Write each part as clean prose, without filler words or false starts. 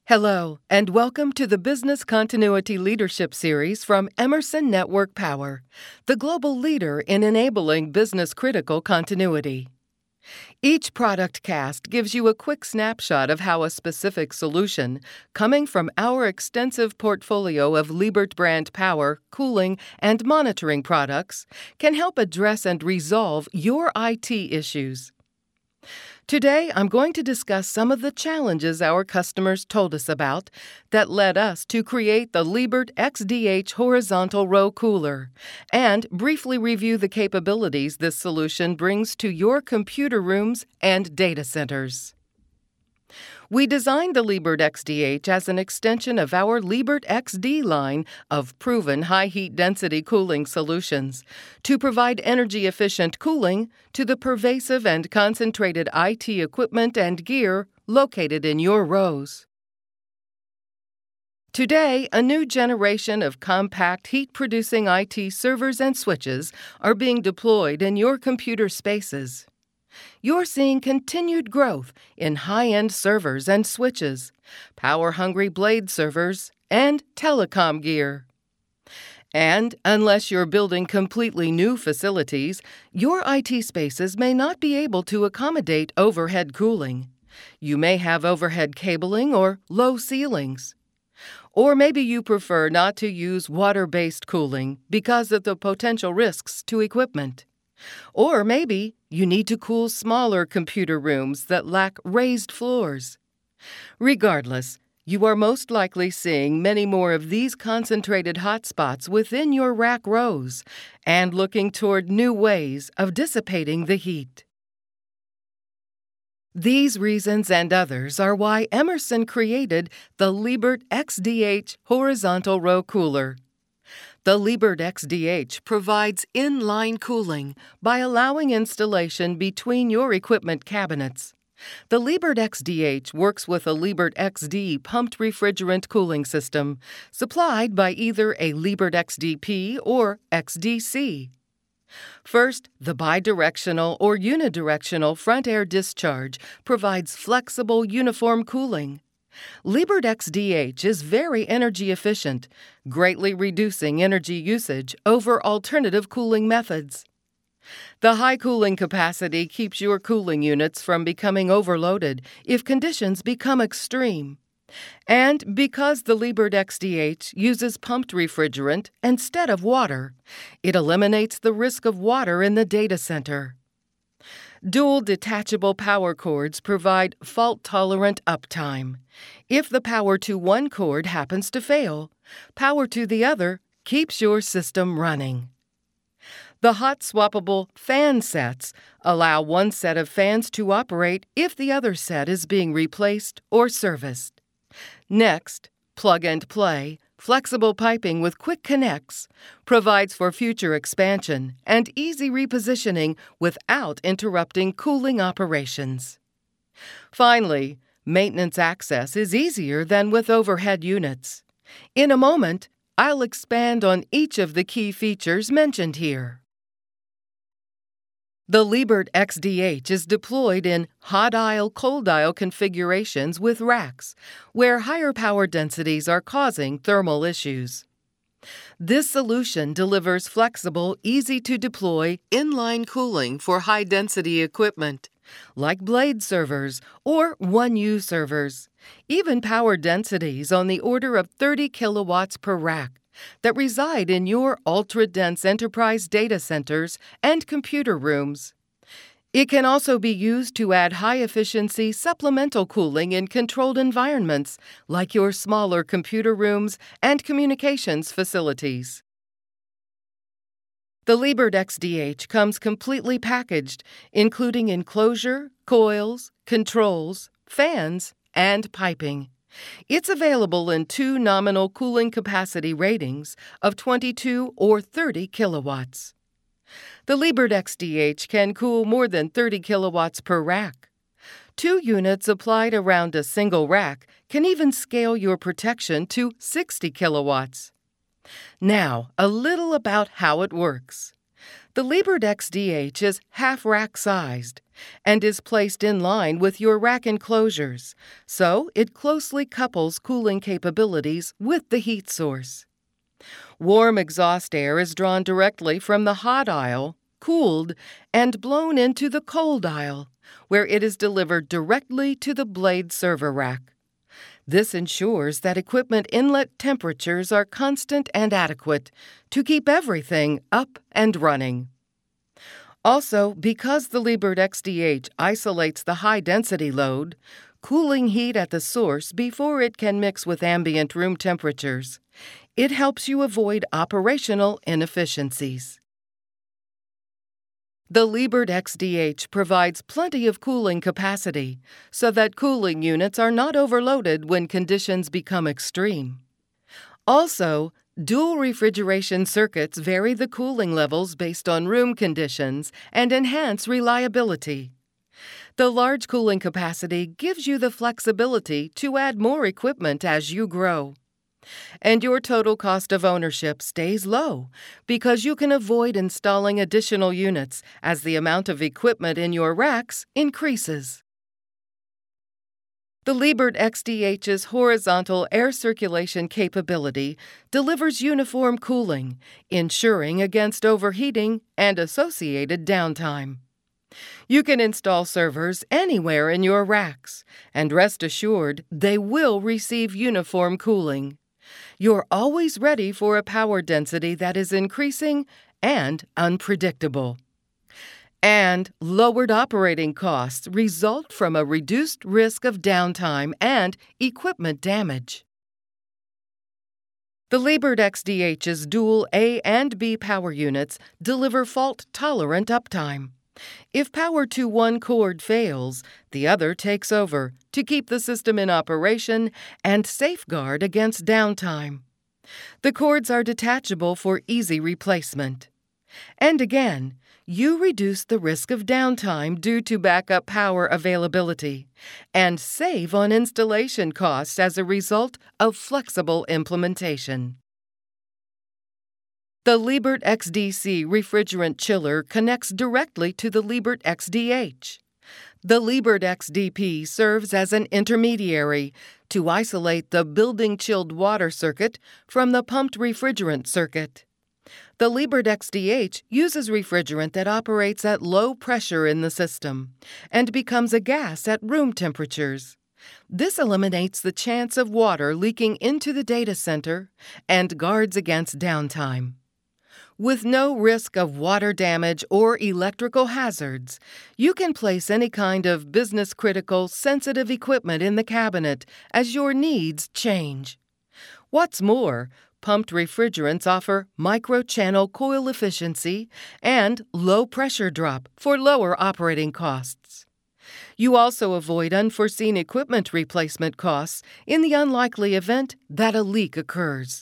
Hello, and welcome to the Business Continuity Leadership Series from Emerson Network Power, the global leader in enabling business-critical continuity. Each product cast gives you a quick snapshot of how a specific solution, coming from our extensive portfolio of Liebert brand power, cooling, and monitoring products, can help address and resolve your IT issues. Today, I'm going to discuss some of the challenges our customers told us about that led us to create the Liebert XDH Horizontal Row Cooler and briefly review the capabilities this solution brings to your computer rooms and data centers. We designed the Liebert XDH as an extension of our Liebert XD line of proven high heat density cooling solutions to provide energy-efficient cooling to the pervasive and concentrated IT equipment and gear located in your rows. Today, a new generation of compact heat-producing IT servers and switches are being deployed in your computer spaces. You're seeing continued growth in high-end servers and switches, power-hungry blade servers, and telecom gear. And unless you're building completely new facilities, your IT spaces may not be able to accommodate overhead cooling. You may have overhead cabling or low ceilings. Or maybe you prefer not to use water-based cooling because of the potential risks to equipment. Or maybe you need to cool smaller computer rooms that lack raised floors. Regardless, you are most likely seeing many more of these concentrated hotspots within your rack rows and looking toward new ways of dissipating the heat. These reasons and others are why Emerson created the Liebert XDH Horizontal Row Cooler. The Liebert XDH provides in-line cooling by allowing installation between your equipment cabinets. The Liebert XDH works with a Liebert XD pumped refrigerant cooling system, supplied by either a Liebert XDP or XDC. First, the bidirectional or unidirectional front air discharge provides flexible, uniform cooling. Liebert XDH is very energy efficient, greatly reducing energy usage over alternative cooling methods. The high cooling capacity keeps your cooling units from becoming overloaded if conditions become extreme. And because the Liebert XDH uses pumped refrigerant instead of water, it eliminates the risk of water in the data center. Dual detachable power cords provide fault-tolerant uptime. If the power to one cord happens to fail, power to the other keeps your system running. The hot-swappable fan sets allow one set of fans to operate if the other set is being replaced or serviced. Next, plug-and-play, flexible piping with quick connects provides for future expansion and easy repositioning without interrupting cooling operations. Finally, maintenance access is easier than with overhead units. In a moment, I'll expand on each of the key features mentioned here. The Liebert XDH is deployed in hot aisle, cold aisle configurations with racks, where higher power densities are causing thermal issues. This solution delivers flexible, easy-to-deploy, inline cooling for high-density equipment, like blade servers or 1U servers, even power densities on the order of 30 kilowatts per rack that reside in your ultra-dense enterprise data centers and computer rooms. It can also be used to add high-efficiency supplemental cooling in controlled environments like your smaller computer rooms and communications facilities. The Liebert XDH comes completely packaged, including enclosure, coils, controls, fans, and piping. It's available in two nominal cooling capacity ratings of 22 or 30 kilowatts. The Liebert XDH can cool more than 30 kilowatts per rack. 2 units applied around a single rack can even scale your protection to 60 kilowatts. Now, a little about how it works. The Liebert XDH is half-rack sized and is placed in line with your rack enclosures, so it closely couples cooling capabilities with the heat source. Warm exhaust air is drawn directly from the hot aisle, cooled, and blown into the cold aisle, where it is delivered directly to the blade server rack. This ensures that equipment inlet temperatures are constant and adequate to keep everything up and running. Also, because the Liebert XDH isolates the high-density load, cooling heat at the source before it can mix with ambient room temperatures, it helps you avoid operational inefficiencies. The Liebert XDH provides plenty of cooling capacity so that cooling units are not overloaded when conditions become extreme. Also, dual refrigeration circuits vary the cooling levels based on room conditions and enhance reliability. The large cooling capacity gives you the flexibility to add more equipment as you grow. And your total cost of ownership stays low because you can avoid installing additional units as the amount of equipment in your racks increases. The Liebert XDH's horizontal air circulation capability delivers uniform cooling, ensuring against overheating and associated downtime. You can install servers anywhere in your racks, and rest assured they will receive uniform cooling. You're always ready for a power density that is increasing and unpredictable. And lowered operating costs result from a reduced risk of downtime and equipment damage. The Liebert XDH's dual A and B power units deliver fault-tolerant uptime. If power to one cord fails, the other takes over to keep the system in operation and safeguard against downtime. The cords are detachable for easy replacement. And again, you reduce the risk of downtime due to backup power availability and save on installation costs as a result of flexible implementation. The Liebert XDC refrigerant chiller connects directly to the Liebert XDH. The Liebert XDP serves as an intermediary to isolate the building chilled water circuit from the pumped refrigerant circuit. The Liebert XDH uses refrigerant that operates at low pressure in the system and becomes a gas at room temperatures. This eliminates the chance of water leaking into the data center and guards against downtime. With no risk of water damage or electrical hazards, you can place any kind of business-critical, sensitive equipment in the cabinet as your needs change. What's more, pumped refrigerants offer microchannel coil efficiency and low pressure drop for lower operating costs. You also avoid unforeseen equipment replacement costs in the unlikely event that a leak occurs.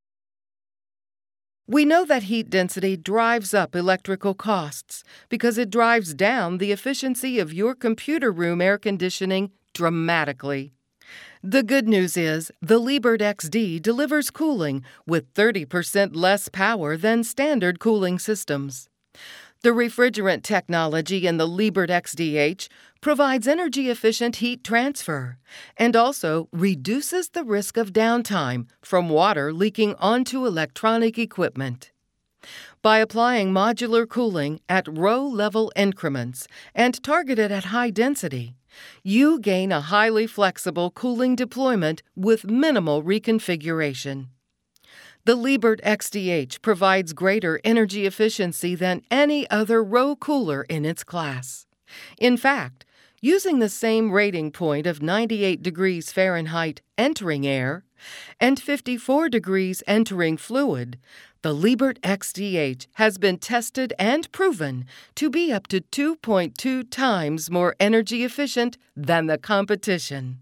We know that heat density drives up electrical costs because it drives down the efficiency of your computer room air conditioning dramatically. The good news is the Liebert XD delivers cooling with 30% less power than standard cooling systems. The refrigerant technology in the Liebert XDH provides energy-efficient heat transfer and also reduces the risk of downtime from water leaking onto electronic equipment. By applying modular cooling at row-level increments and targeted at high density, you gain a highly flexible cooling deployment with minimal reconfiguration. The Liebert XDH provides greater energy efficiency than any other row cooler in its class. In fact, using the same rating point of 98 degrees Fahrenheit entering air and 54 degrees entering fluid, the Liebert XDH has been tested and proven to be up to 2.2 times more energy efficient than the competition.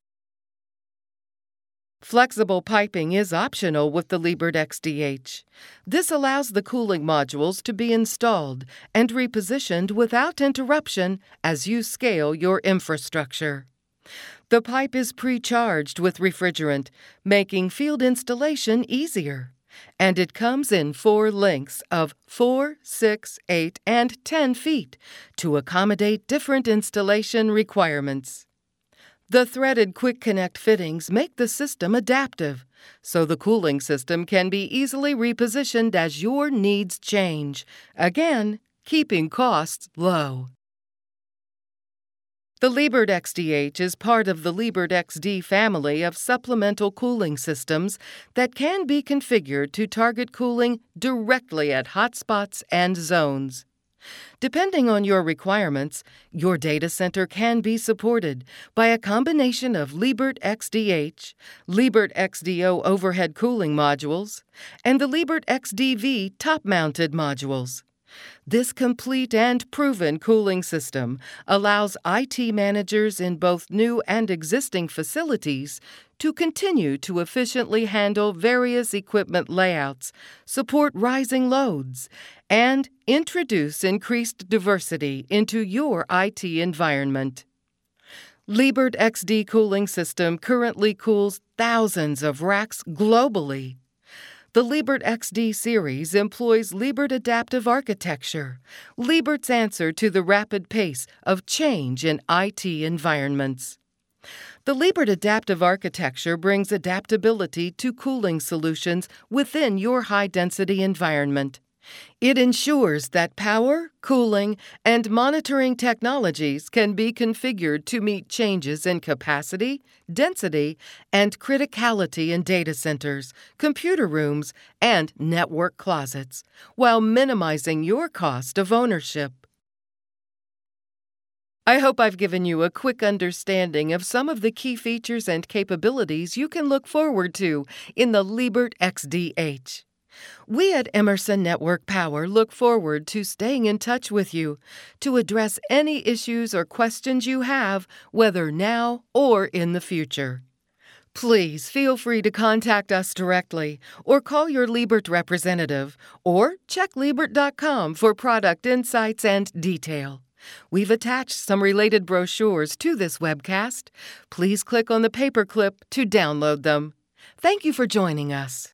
Flexible piping is optional with the Liebert XDH. This allows the cooling modules to be installed and repositioned without interruption as you scale your infrastructure. The pipe is pre-charged with refrigerant, making field installation easier. And it comes in 4 lengths of 4, 6, 8, and 10 feet to accommodate different installation requirements. The threaded quick connect fittings make the system adaptive, so the cooling system can be easily repositioned as your needs change, again, keeping costs low. The Liebert XDH is part of the Liebert XD family of supplemental cooling systems that can be configured to target cooling directly at hotspots and zones. Depending on your requirements, your data center can be supported by a combination of Liebert XDH, Liebert XDO overhead cooling modules, and the Liebert XDV top-mounted modules. This complete and proven cooling system allows IT managers in both new and existing facilities to continue to efficiently handle various equipment layouts, support rising loads, and introduce increased diversity into your IT environment. Liebert XD cooling system currently cools thousands of racks globally. The Liebert XD series employs Liebert adaptive architecture, Liebert's answer to the rapid pace of change in IT environments. The Liebert adaptive architecture brings adaptability to cooling solutions within your high-density environment. It ensures that power, cooling, and monitoring technologies can be configured to meet changes in capacity, density, and criticality in data centers, computer rooms, and network closets, while minimizing your cost of ownership. I hope I've given you a quick understanding of some of the key features and capabilities you can look forward to in the Liebert XDH. We at Emerson Network Power look forward to staying in touch with you to address any issues or questions you have, whether now or in the future. Please feel free to contact us directly or call your Liebert representative or check Liebert.com for product insights and detail. We've attached some related brochures to this webcast. Please click on the paperclip to download them. Thank you for joining us.